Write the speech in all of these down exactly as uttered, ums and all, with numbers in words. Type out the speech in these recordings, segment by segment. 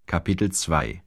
Kapitel zwei.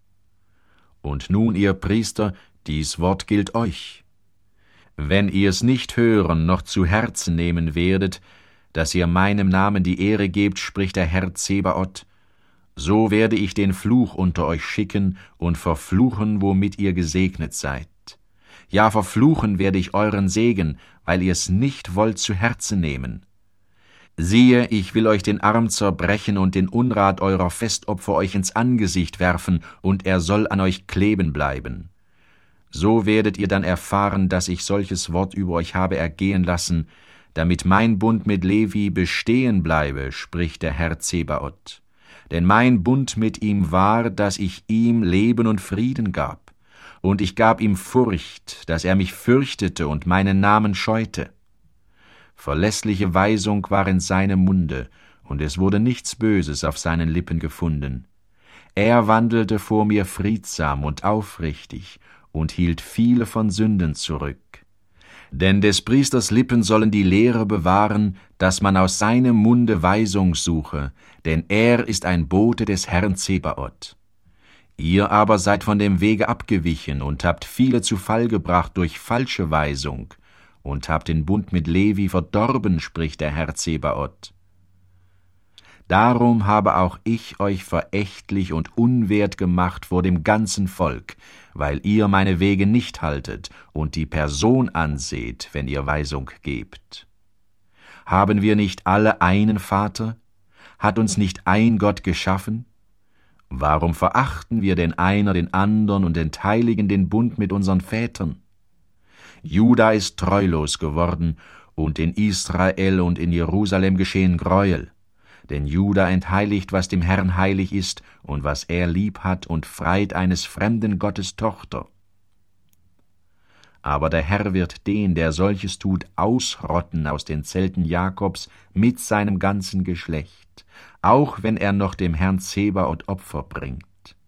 Und nun, ihr Priester, dies Wort gilt euch. Wenn ihr's nicht hören noch zu Herzen nehmen werdet, dass ihr meinem Namen die Ehre gebt, spricht der Herr Zebaoth, so werde ich den Fluch unter euch schicken und verfluchen, womit ihr gesegnet seid. Ja, verfluchen werde ich euren Segen, weil ihr's nicht wollt zu Herzen nehmen. Siehe, ich will euch den Arm zerbrechen und den Unrat eurer Festopfer euch ins Angesicht werfen, und er soll an euch kleben bleiben. So werdet ihr dann erfahren, dass ich solches Wort über euch habe ergehen lassen, damit mein Bund mit Levi bestehen bleibe, spricht der Herr Zebaoth. Denn mein Bund mit ihm war, dass ich ihm Leben und Frieden gab, und ich gab ihm Furcht, dass er mich fürchtete und meinen Namen scheute. Verlässliche Weisung war in seinem Munde, und es wurde nichts Böses auf seinen Lippen gefunden. Er wandelte vor mir friedsam und aufrichtig und hielt viele von Sünden zurück. Denn des Priesters Lippen sollen die Lehre bewahren, dass man aus seinem Munde Weisung suche, denn er ist ein Bote des Herrn Zebaoth. Ihr aber seid von dem Wege abgewichen und habt viele zu Fall gebracht durch falsche Weisung und habt den Bund mit Levi verdorben, spricht der Herr Zebaoth. Darum habe auch ich euch verächtlich und unwert gemacht vor dem ganzen Volk, weil ihr meine Wege nicht haltet und die Person anseht, wenn ihr Weisung gebt. Haben wir nicht alle einen Vater? Hat uns nicht ein Gott geschaffen? Warum verachten wir denn einer den andern und entheiligen den Bund mit unseren Vätern? Juda ist treulos geworden, und in Israel und in Jerusalem geschehen Gräuel. Denn Juda entheiligt, was dem Herrn heilig ist und was er lieb hat, und freit eines fremden Gottes Tochter. Aber der Herr wird den, der solches tut, ausrotten aus den Zelten Jakobs mit seinem ganzen Geschlecht, auch wenn er noch dem Herrn Zebaoth Opfer bringt.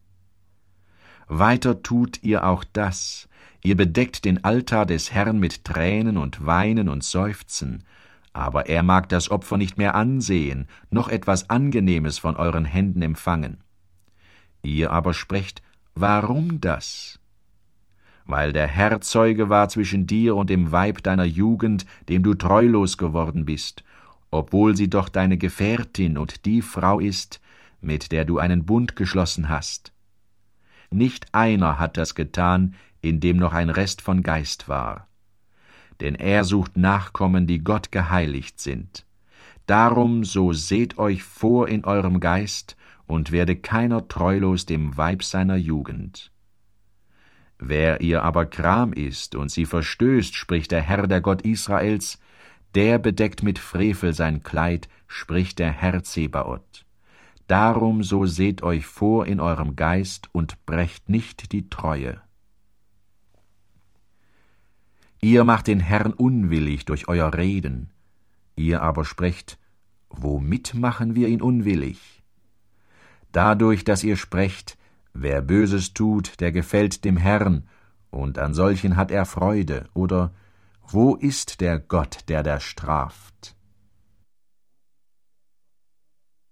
Weiter tut ihr auch das, ihr bedeckt den Altar des Herrn mit Tränen und Weinen und Seufzen, aber er mag das Opfer nicht mehr ansehen, noch etwas Angenehmes von euren Händen empfangen. Ihr aber sprecht, warum das? Weil der Herr Zeuge war zwischen dir und dem Weib deiner Jugend, dem du treulos geworden bist, obwohl sie doch deine Gefährtin und die Frau ist, mit der du einen Bund geschlossen hast. Nicht einer hat das getan, in dem noch ein Rest von Geist war. Denn er sucht Nachkommen, die Gott geheiligt sind. Darum so seht euch vor in eurem Geist, und werde keiner treulos dem Weib seiner Jugend. Wer ihr aber Gram ist und sie verstößt, spricht der Herr, der Gott Israels, der bedeckt mit Frevel sein Kleid, spricht der Herr Zebaoth. Darum so seht euch vor in eurem Geist und brecht nicht die Treue. Ihr macht den Herrn unwillig durch euer Reden. Ihr aber sprecht, womit machen wir ihn unwillig? Dadurch, dass ihr sprecht, wer Böses tut, der gefällt dem Herrn, und an solchen hat er Freude, oder wo ist der Gott, der da straft?